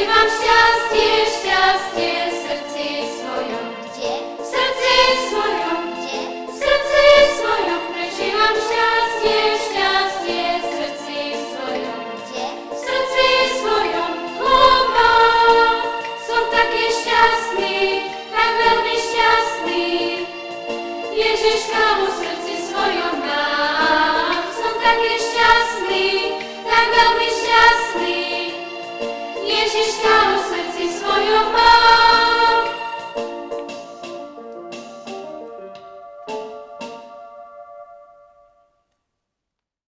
Prežívam šťastie, šťastie v srdci svojom. Kde? V srdci svojom. Kde? V srdci svojom. Prežívam šťastie, šťastie v srdci svojom. Kde? V srdci svojom. Má, som taký šťastný, tak veľmi šťastný. Ježiška vo srdci svojom mám. Som taký šťastný, tak veľmi šťastný. Ježiška vo srdci svojom mám.